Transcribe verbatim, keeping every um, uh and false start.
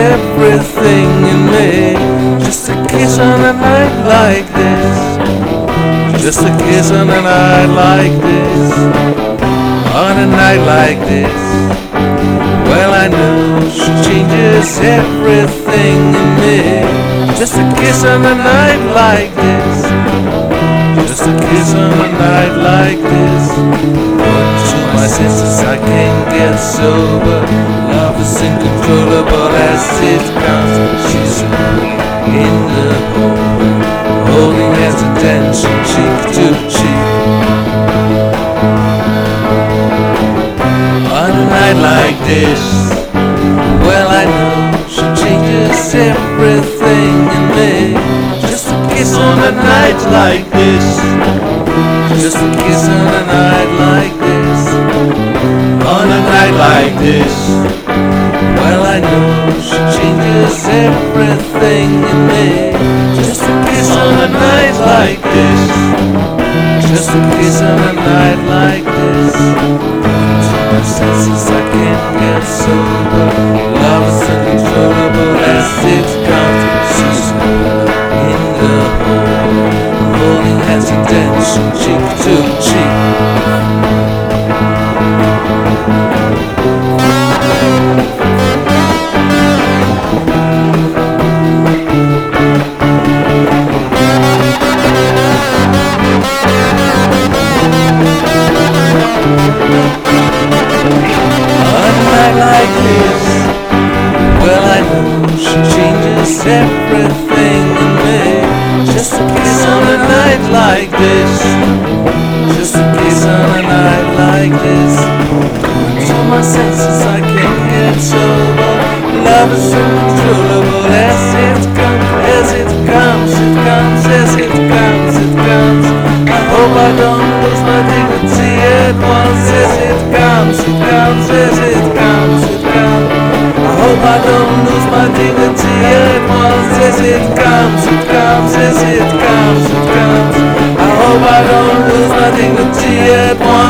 everything in me. Just a kiss on a night like this. Just a kiss on a night like this. On a night like this. Well, I know she changes everything in me. Just a kiss on a night like this. Just a kiss on a night like this. But to my senses I can't get sober. Love is uncontrollable as it comes. She's in the home, holding hands attention, cheek to cheek. On a night like this, well, I know she changes everything in me. Just a kiss on a night like this. Just a kiss on a night like this. On a night like this, well, I know she changes everything in me. Just a kiss on a night like this. Just a kiss on a night like this. To my senses I can't get sober. Love is uncontrollable as it comes. She's in the home, holding hands in tension, cheek to cheek. Like this, well, I know she changes everything in me. Just a kiss on a night like this. Just a kiss on a night like this. To my senses I can't get sober. Love is uncontrollable as it comes, as it comes, it comes, as it comes, it comes. I hope I don't lose my dignity at once as it comes, it comes, as it comes, it comes. I hope I don't lose my dignity at once as it comes, it comes, as it comes, it comes. I hope I don't lose my dignity at once.